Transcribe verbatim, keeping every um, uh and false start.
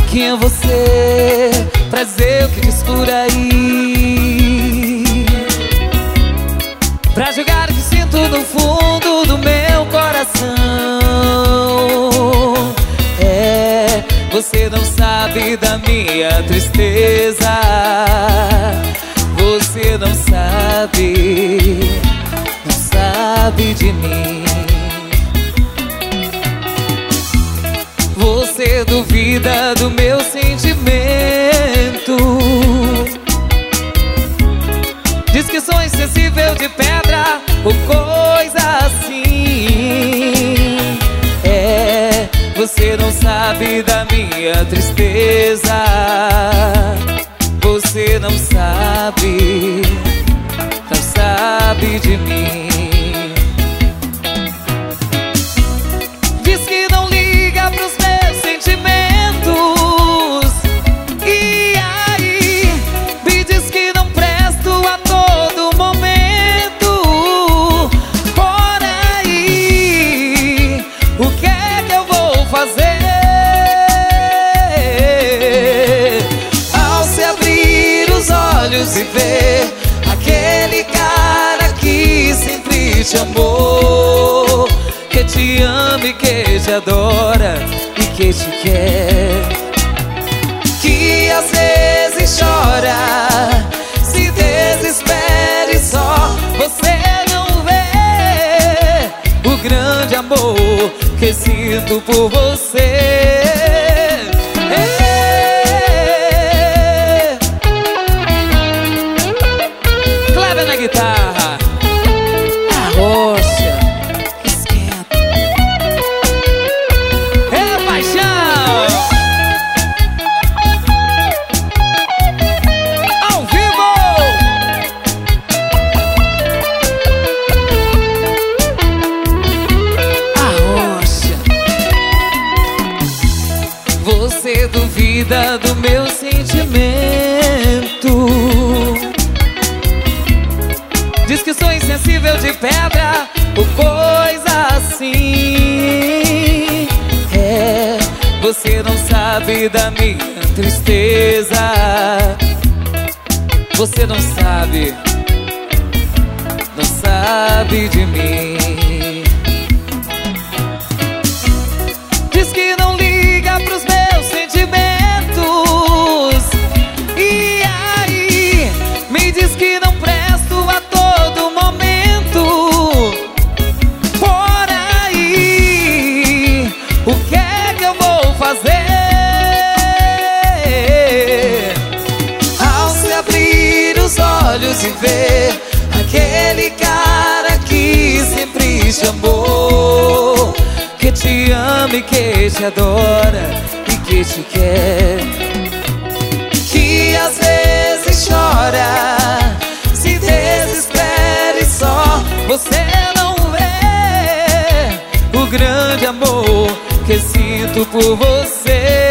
Quem é você pra dizer o que diz por aí? Pra jogar o que sinto no fundo do meu coração. É, você não sabe da minha tristeza. Você não sabe, não sabe de mim. Você duvida do meu sentimento. Diz que sou insensível de pedra ou coisa assim. É, você não sabe da minha tristeza. Você não sabe, não sabe de mim. Diz que não liga pros meus sentimentos. E aí, me diz que não presto a todo momento. Por aí, o que é que eu vou fazer? Ao se abrir os olhos e ver aquele cara que sempre te amou, que te ama e que te adora e que te quer, que às vezes chora, se desespera e só você não vê o grande amor que sinto por você. Kleber na guitarra, a rocha esquenta. É paixão ao vivo. A rocha. Você duvida do meu sentimento. Diz que sou insensível de pedra ou coisa assim. É, você não sabe da minha tristeza. Você não sabe, não sabe de mim. Diz que não liga pros meus sentimentos. E aí, me diz que não presto a todo momento. Por aí, o que é que eu vou fazer? Ao se abrir os olhos e ver aquele cara que sempre te amou, que te ama e que te adora e que te quer, que às vezes chora, se desespera e só você não vê o grande amor que sinto por você.